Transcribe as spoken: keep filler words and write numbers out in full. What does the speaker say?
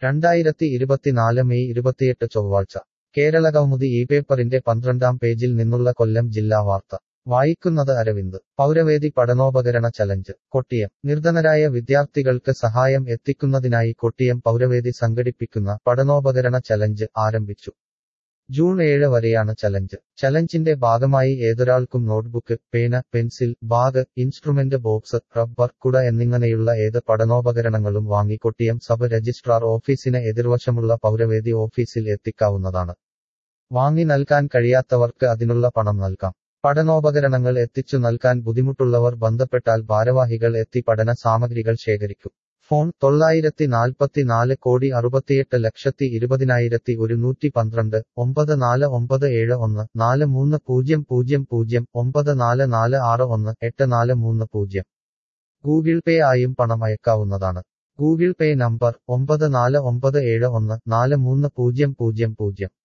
രണ്ടായിരത്തി ഇരുപത്തിനാല് മെയ് ഇരുപത്തിയെട്ട് ചൊവ്വാഴ്ച കേരളകൗമുദി ഈ പേപ്പറിന്റെ പന്ത്രണ്ടാം പേജിൽ നിന്നുള്ള കൊല്ലം ജില്ലാ വാർത്ത വായിക്കുന്നത് അരവിന്ദ് പൗരവേദി പഠനോപകരണ ചലഞ്ച് കൊട്ടിയം നിർധനരായ വിദ്യാർത്ഥികൾക്ക് സഹായം എത്തിക്കുന്നതിനായി കൊട്ടിയം പൗരവേദി സംഘടിപ്പിക്കുന്ന പഠനോപകരണ ചലഞ്ച് ആരംഭിച്ചു ജൂൺ ഏഴ് വരെയാണ് ചലഞ്ച് ചലഞ്ചിന്റെ ഭാഗമായി ഏതൊരാൾക്കും നോട്ട്ബുക്ക് പേന pencil bag instrument box rubber കുട എന്നിങ്ങനെയുള്ള ഏത് പഠനോപകരണങ്ങളും വാങ്ങി കൊട്ടിയം സബ് രജിസ്ട്രാർ ഓഫീസിന് എതിർവശമുള്ള പൗരവേദി ഓഫീസിൽ എത്തിക്കാവുന്നതാണ് വാങ്ങി നൽകാൻ കഴിയാത്തവർക്ക് അതിനുള്ള പണം നൽകാം പഠനോപകരണങ്ങൾ എത്തിച്ചു നൽകാൻ ബുദ്ധിമുട്ടുള്ളവർ ബന്ധപ്പെട്ടാൽ ഭാരവാഹികൾ എത്തി പഠന സാമഗ്രികൾ ശേഖരിക്കും ഫോൺ തൊള്ളായിരത്തി നാൽപ്പത്തിനാല് കോടി അറുപത്തിയെട്ട് ലക്ഷത്തി ഇരുപതിനായിരത്തി ഒരുന്നൂറ്റി പന്ത്രണ്ട് ഒമ്പത് നാല് ഒമ്പത് ഏഴ് ഒന്ന് നാല് മൂന്ന് പൂജ്യം പൂജ്യം പൂജ്യം ഒമ്പത് നാല് നാല് ആറ് ഒന്ന് എട്ട് നാല് മൂന്ന് പൂജ്യം ഗൂഗിൾ പേ ആയും പണം അയക്കാവുന്നതാണ് ഗൂഗിൾ പേ നമ്പർ ഒമ്പത് നാല് ഒമ്പത് ഏഴ് ഒന്ന് നാല് മൂന്ന് പൂജ്യം പൂജ്യം പൂജ്യം